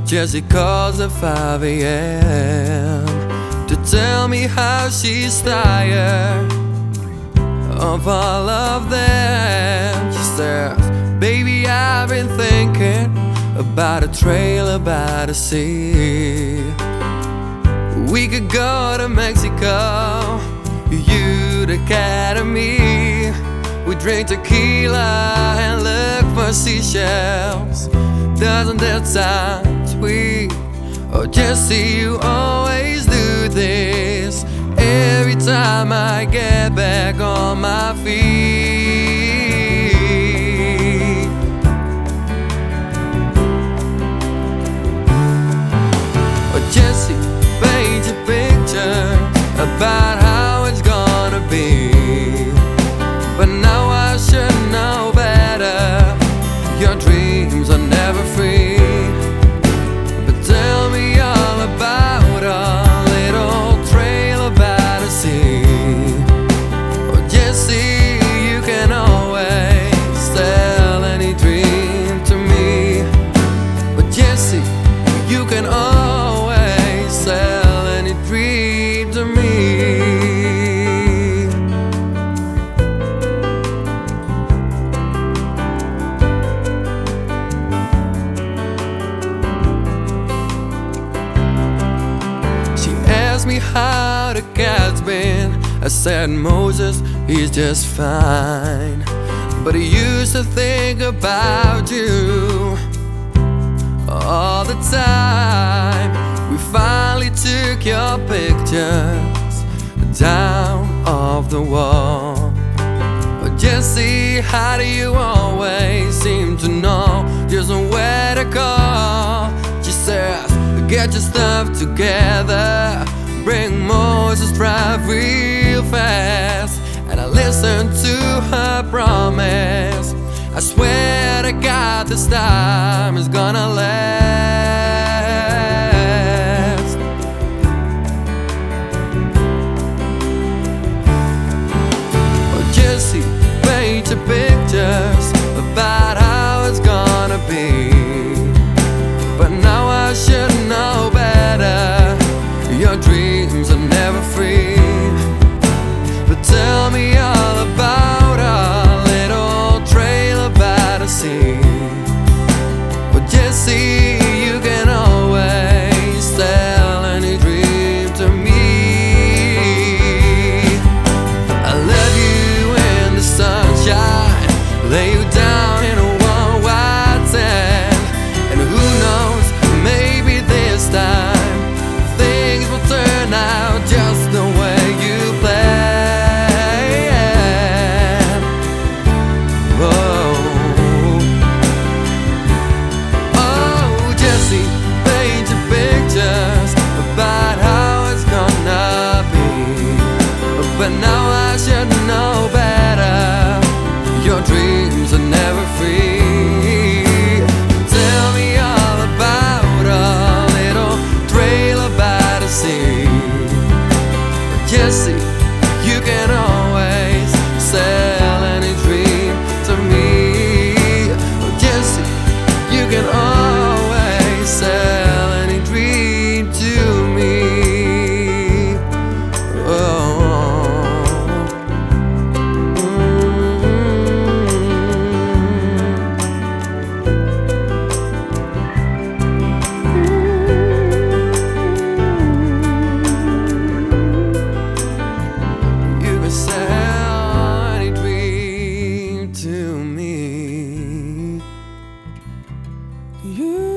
Jessie calls at 5 a.m. to tell me how she's tired of all of them. She says, baby, I've been thinking about a trailer by the sea. We could go to Mexico, you, the cat and me. We drink tequila and look for seashells. Doesn't that sound sweet? Oh, Jessie, you always do this every time I get back on my feet. Oh, Jessie, paint your picture about how it's gonna be, but now I should know better. Your dreams are never free. But tell me all about a little trailer by the sea. Oh, Jessie, you can always sell any dream to me. But Jessie, you can always sell any dream to me. Me how the cat's been. I said, Moses, he's just fine, but he used to think about you all the time. We finally took your pictures down off the wall. But Jessie, how do you always seem to know just where to call? She says, get your stuff together, bring Moses drive real fast. And I listened to her promise. I swear to God this time is gonna last. Oh, Jessie, paint your pictures about how it's gonna be, but now I should know better. Your dreams are never free. But tell me all about a little trailer by the sea. But Jessie, you can always sell any dream to me. I love you in the sunshine, lay you down in a warm white sand. And who knows, maybe this time turn out just the way you planned. Oh, oh, Jessie, paint your pictures about how it's gonna be, but now I should know better. Your dreams are never free. Tell me all about a little trailer by the sea. Jessie, you can always sell any dream to me. Oh, Jessie, you can always sell any dream to me. Oh. Sell any dream to me. You